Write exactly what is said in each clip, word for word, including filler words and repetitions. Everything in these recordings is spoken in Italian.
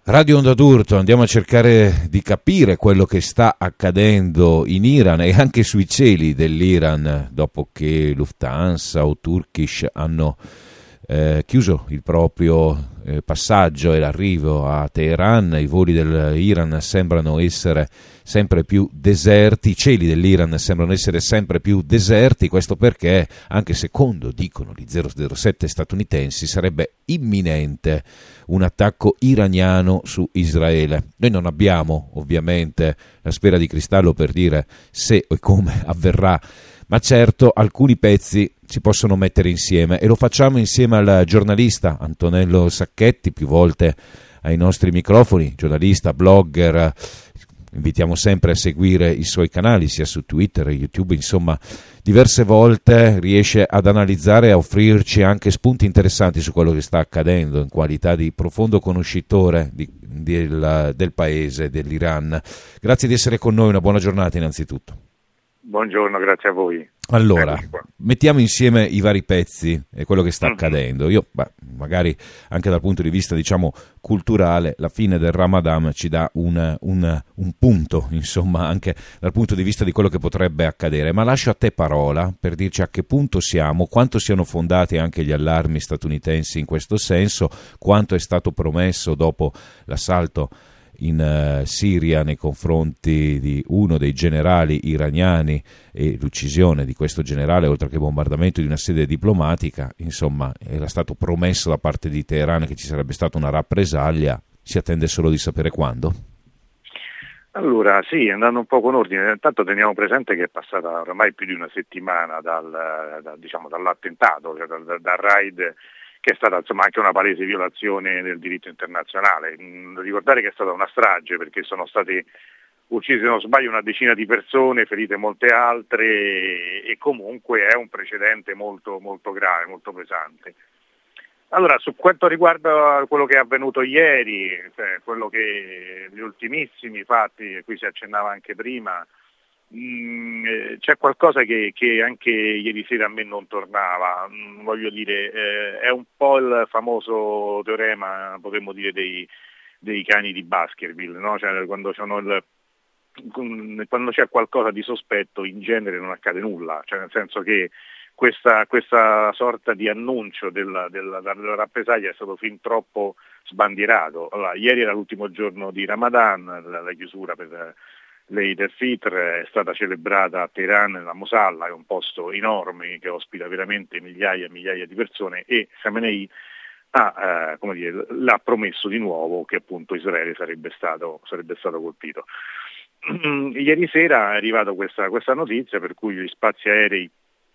Radio Onda d'Urto, andiamo a cercare di capire quello che sta accadendo in Iran e anche sui cieli dell'Iran dopo che Lufthansa o Turkish hanno eh, chiuso il proprio eh, passaggio e l'arrivo a Teheran. I voli dell'Iran sembrano essere sempre più deserti, i cieli dell'Iran sembrano essere sempre più deserti, questo perché, anche secondo dicono gli zero zero sette statunitensi, sarebbe imminente un attacco iraniano su Israele. Noi non abbiamo ovviamente la sfera di cristallo per dire se e come avverrà, ma certo alcuni pezzi si possono mettere insieme e lo facciamo insieme al giornalista Antonello Sacchetti, più volte ai nostri microfoni, giornalista, blogger. Invitiamo sempre a seguire i suoi canali sia su Twitter e YouTube, insomma diverse volte riesce ad analizzare e a offrirci anche spunti interessanti su quello che sta accadendo in qualità di profondo conoscitore di, del, del paese, dell'Iran. Grazie di essere con noi, una buona giornata innanzitutto. Buongiorno, grazie a voi. Allora, mettiamo insieme i vari pezzi e quello che sta accadendo. Io, beh, magari anche dal punto di vista, diciamo, culturale, la fine del Ramadan ci dà un, un, un punto, insomma, anche dal punto di vista di quello che potrebbe accadere. Ma lascio a te parola per dirci a che punto siamo, quanto siano fondati anche gli allarmi statunitensi in questo senso, quanto è stato promesso dopo l'assalto in uh, Siria nei confronti di uno dei generali iraniani e l'uccisione di questo generale, oltre che bombardamento di una sede diplomatica. Insomma, era stato promesso da parte di Teheran che ci sarebbe stata una rappresaglia, si attende solo di sapere quando? Allora, sì, andando un po' con ordine, intanto teniamo presente che è passata ormai più di una settimana dal, da, diciamo, dall'attentato, cioè dal, dal raid, che è stata insomma anche una palese violazione del diritto internazionale. Mm, ricordare che è stata una strage perché sono state uccise, se non sbaglio, una decina di persone, ferite molte altre e, e comunque è un precedente molto, molto grave, molto pesante. Allora, su quanto riguarda quello che è avvenuto ieri, cioè quello che gli ultimissimi fatti, a cui si accennava anche prima, Mm, c'è qualcosa che, che anche ieri sera a me non tornava, mm, voglio dire, eh, è un po' il famoso teorema, potremmo dire, dei, dei cani di Baskerville, no? Cioè, quando, il, quando c'è qualcosa di sospetto in genere non accade nulla, cioè nel senso che questa, questa sorta di annuncio della, della, della rappresaglia è stato fin troppo sbandierato. Allora, ieri era l'ultimo giorno di Ramadan, la, la chiusura per l'Eid al-Fitr è stata celebrata a Teheran, nella Mosalla, è un posto enorme che ospita veramente migliaia e migliaia di persone, e Khamenei ha, eh, come dire, l'ha promesso di nuovo che appunto Israele sarebbe stato, sarebbe stato colpito. Ieri sera è arrivata questa, questa notizia per cui gli spazi aerei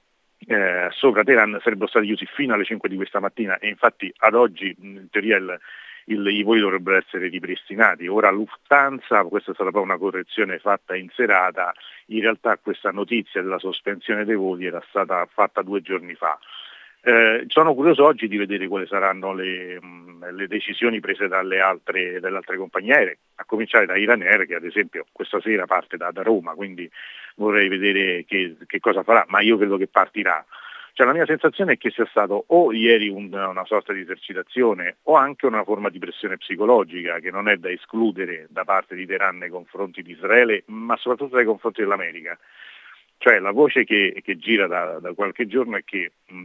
eh, sopra Teheran sarebbero stati chiusi fino alle cinque di questa mattina e infatti ad oggi in teoria il Il, i voli dovrebbero essere ripristinati. Ora Lufthansa, questa è stata poi una correzione fatta in serata, in realtà questa notizia della sospensione dei voli era stata fatta due giorni fa. Eh, sono curioso oggi di vedere quali saranno le, mh, le decisioni prese dalle altre, dalle altre compagnie aeree, a cominciare da Iran Air, che ad esempio questa sera parte da, da Roma, quindi vorrei vedere che, che cosa farà, ma io credo che partirà. Cioè, la mia sensazione è che sia stato o ieri un, una sorta di esercitazione o anche una forma di pressione psicologica che non è da escludere da parte di Teheran nei confronti di Israele, ma soprattutto nei confronti dell'America. Cioè la voce che, che gira da, da qualche giorno è che mh,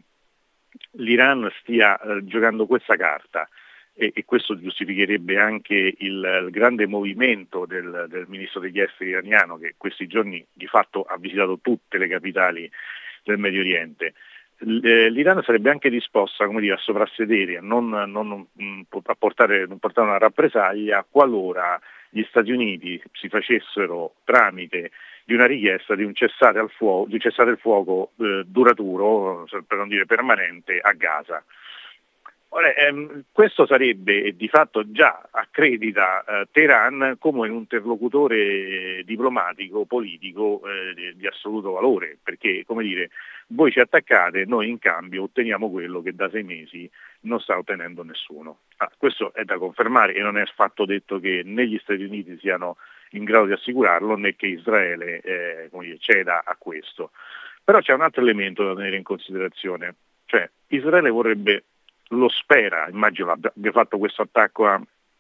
l'Iran stia eh, giocando questa carta e, e questo giustificherebbe anche il, il grande movimento del, del ministro degli esteri iraniano che questi giorni di fatto ha visitato tutte le capitali del Medio Oriente. L'Iran sarebbe anche disposta, come dire, a soprassedere, a non, non, a portare, non portare una rappresaglia qualora gli Stati Uniti si facessero tramite di una richiesta di un cessate al fuoco, di un cessate il fuoco eh, duraturo, per non dire permanente, a Gaza. Ora, ehm, questo sarebbe, e di fatto già accredita eh, Teheran come un interlocutore diplomatico, politico eh, di, di assoluto valore, perché, come dire, voi ci attaccate, noi in cambio otteniamo quello che da sei mesi non sta ottenendo nessuno. Ah, questo è da confermare e non è affatto detto che né gli Stati Uniti siano in grado di assicurarlo né che Israele eh, come dire, ceda a questo. Però c'è un altro elemento da tenere in considerazione, cioè Israele vorrebbe, lo spera, immagino abbia fatto questo attacco a,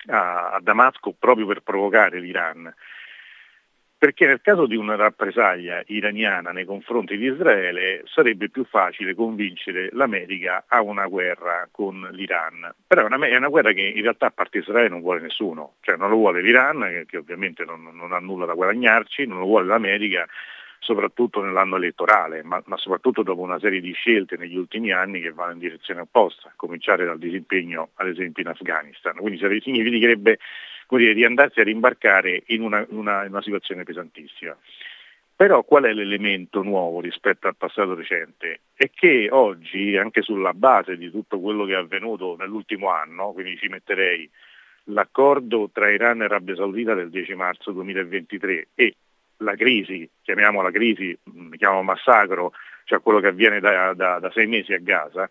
a, a Damasco proprio per provocare l'Iran. Perché nel caso di una rappresaglia iraniana nei confronti di Israele sarebbe più facile convincere l'America a una guerra con l'Iran. Però è una, è una guerra che in realtà a parte Israele non vuole nessuno, cioè non lo vuole l'Iran, che, che ovviamente non, non ha nulla da guadagnarci, non lo vuole l'America, soprattutto nell'anno elettorale, ma, ma soprattutto dopo una serie di scelte negli ultimi anni che vanno in direzione opposta, a cominciare dal disimpegno ad esempio in Afghanistan. Quindi significherebbe di andarsi a rimbarcare in una, una, una situazione pesantissima. Però qual è l'elemento nuovo rispetto al passato recente? È che oggi, anche sulla base di tutto quello che è avvenuto nell'ultimo anno, quindi ci metterei l'accordo tra Iran e Arabia Saudita del dieci marzo duemilaventitré e la crisi, chiamiamola crisi, mi chiamo massacro, cioè quello che avviene da, da, da sei mesi a Gaza,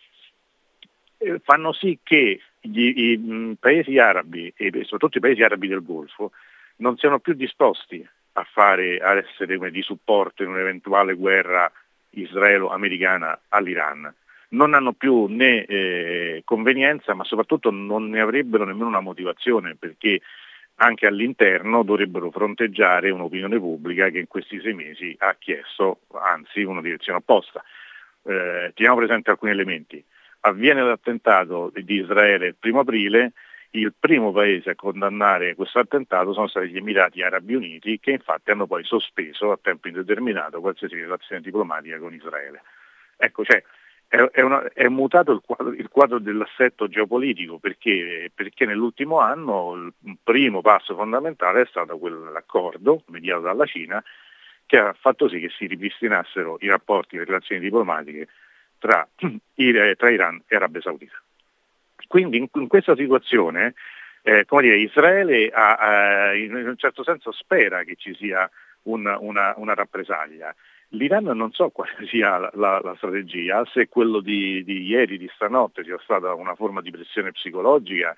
eh, fanno sì che Gli, i mh, paesi arabi e soprattutto i paesi arabi del Golfo non siano più disposti a fare a essere di supporto in un'eventuale guerra israelo-americana all'Iran. Non hanno più né eh, convenienza, ma soprattutto non ne avrebbero nemmeno una motivazione, perché anche all'interno dovrebbero fronteggiare un'opinione pubblica che in questi sei mesi ha chiesto, anzi, una direzione opposta. Eh, teniamo presente alcuni elementi. Avviene l'attentato di Israele il primo aprile, il primo paese a condannare questo attentato sono stati gli Emirati Arabi Uniti, che infatti hanno poi sospeso a tempo indeterminato qualsiasi relazione diplomatica con Israele. Ecco, cioè, è, è, una, è mutato il quadro, il quadro dell'assetto geopolitico, perché, perché nell'ultimo anno il primo passo fondamentale è stato quell'accordo mediato dalla Cina che ha fatto sì che si ripristinassero i rapporti, le relazioni diplomatiche Tra, tra Iran e Arabia Saudita. Quindi in, in questa situazione eh, come dire, Israele ha, ha, in un certo senso spera che ci sia una, una, una rappresaglia. L'Iran non so quale sia la, la, la strategia, se quello di, di ieri, di stanotte, sia stata una forma di pressione psicologica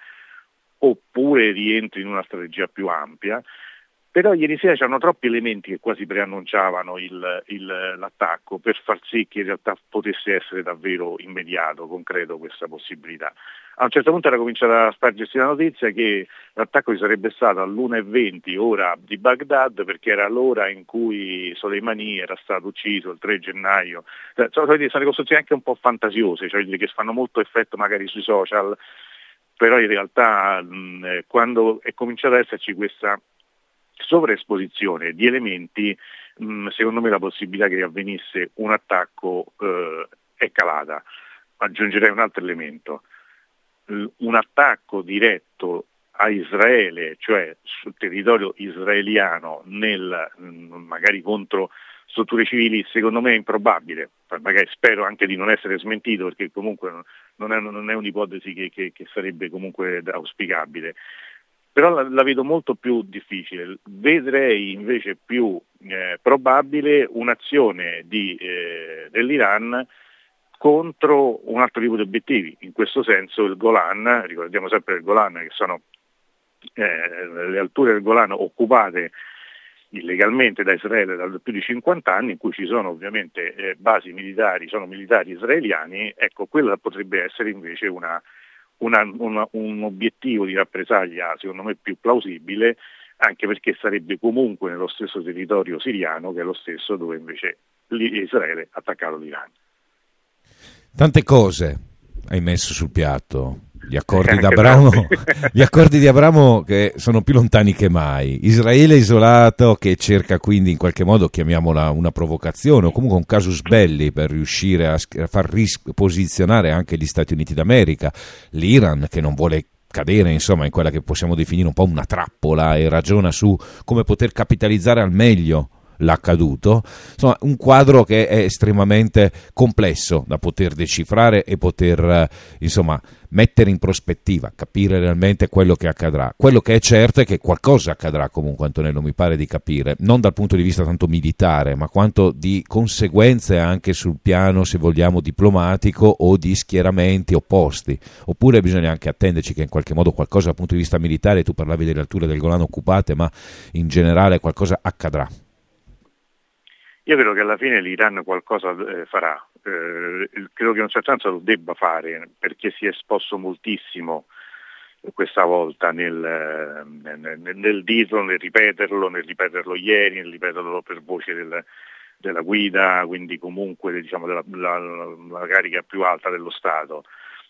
oppure rientri in una strategia più ampia. Però ieri sera c'erano troppi elementi che quasi preannunciavano il, il, l'attacco per far sì che in realtà potesse essere davvero immediato, concreto questa possibilità. A un certo punto era cominciata a spargersi la notizia che l'attacco ci sarebbe stato all'una e venti ora di Baghdad, perché era l'ora in cui Soleimani era stato ucciso il tre gennaio. Cioè, sono ricostruzioni anche un po' fantasiose, cioè che fanno molto effetto magari sui social, però in realtà mh, quando è cominciata ad esserci questa sovraesposizione di elementi, mh, secondo me la possibilità che avvenisse un attacco eh, è calata. Aggiungerei un altro elemento, L- un attacco diretto a Israele, cioè sul territorio israeliano, nel, mh, magari contro strutture civili, secondo me è improbabile, magari spero anche di non essere smentito, perché comunque non è, non è un'ipotesi che, che, che sarebbe comunque auspicabile. Però la, la vedo molto più difficile. Vedrei invece più eh, probabile un'azione di, eh, dell'Iran contro un altro tipo di obiettivi. In questo senso il Golan, ricordiamo sempre il Golan, che sono eh, le alture del Golan occupate illegalmente da Israele da più di cinquanta anni, in cui ci sono ovviamente eh, basi militari, sono militari israeliani. Ecco, quella potrebbe essere invece una Una, una, un obiettivo di rappresaglia secondo me più plausibile, anche perché sarebbe comunque nello stesso territorio siriano, che è lo stesso dove invece Israele ha attaccato l'Iran. Tante cose hai messo sul piatto. Gli accordi di Abramo, gli accordi di Abramo che sono più lontani che mai. Israele isolato che cerca quindi in qualche modo, chiamiamola una provocazione o comunque un casus belli per riuscire a far risposizionare anche gli Stati Uniti d'America. L'Iran che non vuole cadere insomma in quella che possiamo definire un po' una trappola e ragiona su come poter capitalizzare al meglio l'accaduto. Insomma, un quadro che è estremamente complesso da poter decifrare e poter insomma mettere in prospettiva, capire realmente quello che accadrà. Quello che è certo è che qualcosa accadrà comunque, Antonello, mi pare di capire, non dal punto di vista tanto militare, ma quanto di conseguenze anche sul piano, se vogliamo, diplomatico o di schieramenti opposti. Oppure bisogna anche attenderci che in qualche modo qualcosa dal punto di vista militare, tu parlavi delle alture del Golan occupate, ma in generale qualcosa accadrà. Io credo che alla fine l'Iran qualcosa eh, farà, eh, credo che in un certo senso lo debba fare, perché si è esposto moltissimo questa volta nel, nel, nel dirlo, nel ripeterlo, nel ripeterlo ieri, nel ripeterlo per voce del, della guida, quindi comunque diciamo della la, la carica più alta dello Stato.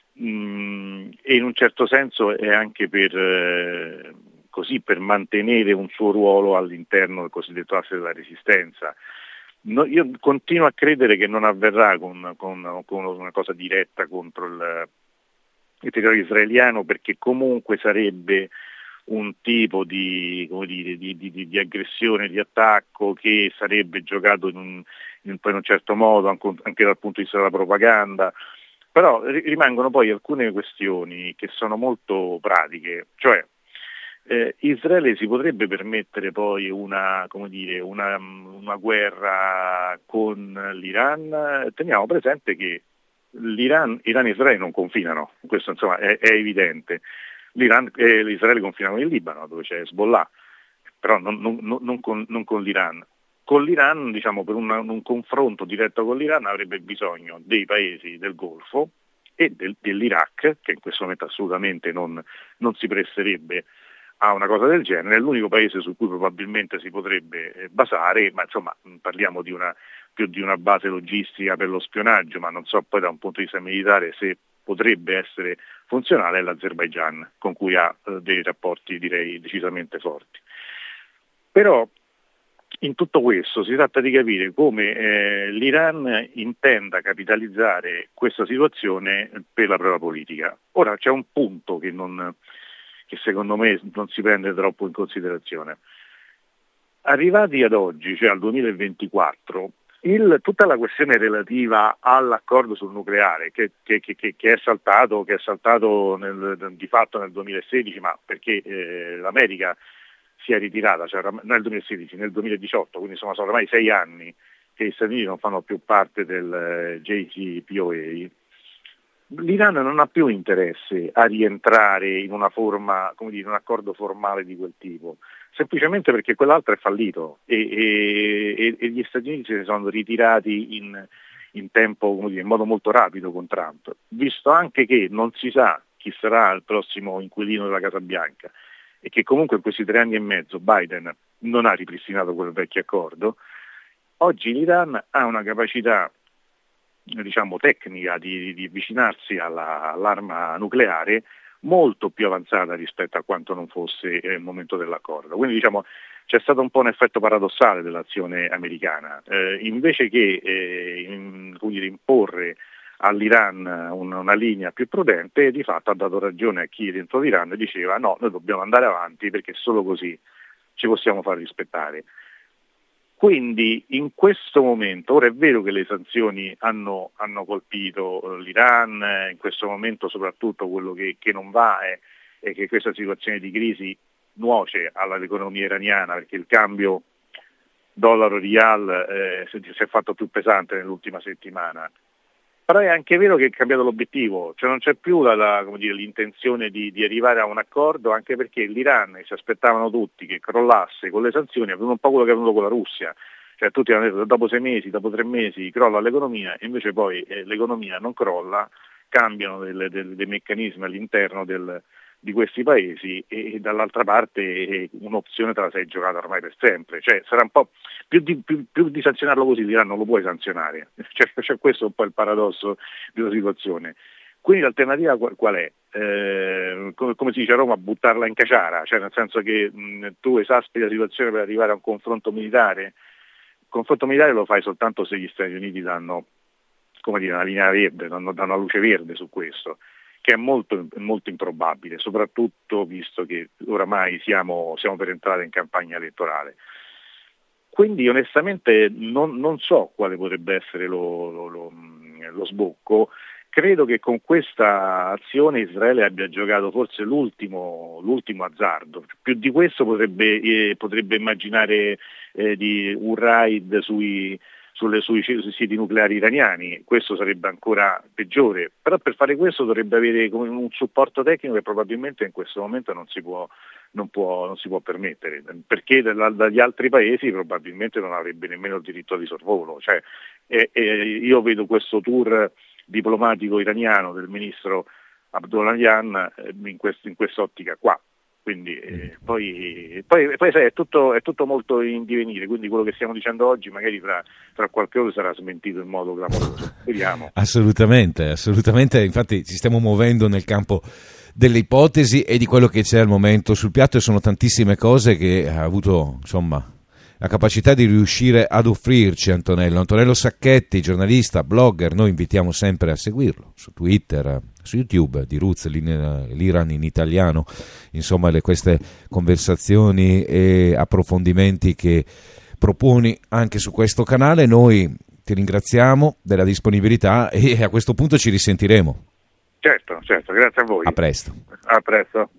Mm, e in un certo senso è anche per, eh, così, per mantenere un suo ruolo all'interno del cosiddetto asse della resistenza. No, io continuo a credere che non avverrà con, con, con una cosa diretta contro il, il territorio israeliano, perché comunque sarebbe un tipo di, come dire, di, di, di aggressione, di attacco che sarebbe giocato in un, in un certo modo anche, anche dal punto di vista della propaganda. Però rimangono poi alcune questioni che sono molto pratiche, cioè eh, Israele si potrebbe permettere poi una, come dire, una, una guerra con l'Iran. Teniamo presente che l'Iran, Iran e Israele non confinano, questo insomma è, è evidente. L'Iran e l'Israele confinano con il Libano, dove c'è Hezbollah, però non, non, non, con, non con l'Iran. Con l'Iran, diciamo, per una, un confronto diretto con l'Iran avrebbe bisogno dei paesi del Golfo e del, dell'Iraq, che in questo momento assolutamente non, non si presterebbe a una cosa del genere. È l'unico paese su cui probabilmente si potrebbe basare, ma insomma parliamo di una, più di una base logistica per lo spionaggio, ma non so poi da un punto di vista militare se potrebbe essere funzionale, è l'Azerbaigian, con cui ha eh, dei rapporti direi decisamente forti. Però in tutto questo si tratta di capire come eh, l'Iran intenda capitalizzare questa situazione per la propria politica. Ora c'è un punto che, non, che secondo me non si prende troppo in considerazione. Arrivati ad oggi, cioè al duemilaventiquattro, il, tutta la questione relativa all'accordo sul nucleare che, che, che, che è saltato, che è saltato nel, di fatto nel duemilasedici, ma perché eh, l'America si è ritirata, cioè non nel duemilasedici, nel duemiladiciotto, quindi insomma sono ormai sei anni che gli Stati Uniti non fanno più parte del eh, J C P O A. L'Iran non ha più interesse a rientrare in una forma, come dire, un accordo formale di quel tipo, semplicemente perché quell'altro è fallito e, e, e gli Stati Uniti si sono ritirati in, in tempo, come dire, in modo molto rapido con Trump, visto anche che non si sa chi sarà il prossimo inquilino della Casa Bianca e che comunque in questi tre anni e mezzo Biden non ha ripristinato quel vecchio accordo. Oggi l'Iran ha una capacità, diciamo, tecnica di, di avvicinarsi alla, all'arma nucleare molto più avanzata rispetto a quanto non fosse il momento dell'accordo. Quindi diciamo c'è stato un po' un effetto paradossale dell'azione americana. Eh, invece che eh, in, dire, imporre all'Iran una, una linea più prudente, di fatto ha dato ragione a chi dentro l'Iran diceva no, noi dobbiamo andare avanti perché solo così ci possiamo far rispettare. Quindi in questo momento, ora è vero che le sanzioni hanno, hanno colpito l'Iran, in questo momento soprattutto quello che, che non va è, è che questa situazione di crisi nuoce all'economia iraniana, perché il cambio dollaro-rial eh, si è fatto più pesante nell'ultima settimana. Però è anche vero che è cambiato l'obiettivo, cioè non c'è più la, la, come dire, l'intenzione di, di arrivare a un accordo, anche perché l'Iran si aspettavano tutti che crollasse con le sanzioni, avevano un po' quello che è avvenuto con la Russia, cioè tutti hanno detto dopo sei mesi, dopo tre mesi crolla l'economia, e invece poi eh, l'economia non crolla, cambiano delle, delle, dei meccanismi all'interno del, di questi paesi e, e dall'altra parte eh, un'opzione te la sei giocata ormai per sempre, cioè sarà un po' più di, più, più di sanzionarlo così l'Iran non lo puoi sanzionare, cioè, cioè questo è un po' il paradosso della situazione. Quindi l'alternativa qual, qual è? Eh, come, come si dice a Roma, buttarla in caciara, cioè nel senso che mh, tu esaspi la situazione per arrivare a un confronto militare. Il confronto militare lo fai soltanto se gli Stati Uniti danno, come dire, una linea verde, danno, danno una luce verde su questo, che è molto, molto improbabile, soprattutto visto che oramai siamo, siamo per entrare in campagna elettorale. Quindi onestamente non, non so quale potrebbe essere lo, lo, lo, lo sbocco. Credo che con questa azione Israele abbia giocato forse l'ultimo, l'ultimo azzardo. Più di questo potrebbe, eh, potrebbe immaginare eh, di un raid sui, sulle, sui, sui siti nucleari iraniani, questo sarebbe ancora peggiore. Però per fare questo dovrebbe avere come un supporto tecnico che probabilmente in questo momento non si può, non può, non si può permettere, perché dagli altri paesi probabilmente non avrebbe nemmeno il diritto di sorvolo. Cioè, eh, eh, io vedo questo tour diplomatico iraniano del ministro Abdollahian in, quest, in quest'ottica qua. Quindi eh, poi, poi, poi sai, è, tutto, è tutto molto in divenire, quindi quello che stiamo dicendo oggi magari tra, tra qualche ora sarà smentito in modo clamoroso, speriamo. Assolutamente, assolutamente, infatti ci stiamo muovendo nel campo delle ipotesi e di quello che c'è al momento sul piatto, e sono tantissime cose che ha avuto, insomma, la capacità di riuscire ad offrirci Antonello. Antonello Sacchetti, giornalista, blogger, noi invitiamo sempre a seguirlo su Twitter, su YouTube, di Roots, l'Iran in italiano, insomma le, queste conversazioni e approfondimenti che proponi anche su questo canale. Noi ti ringraziamo della disponibilità e a questo punto ci risentiremo. Certo, certo, grazie a voi. A presto. A presto.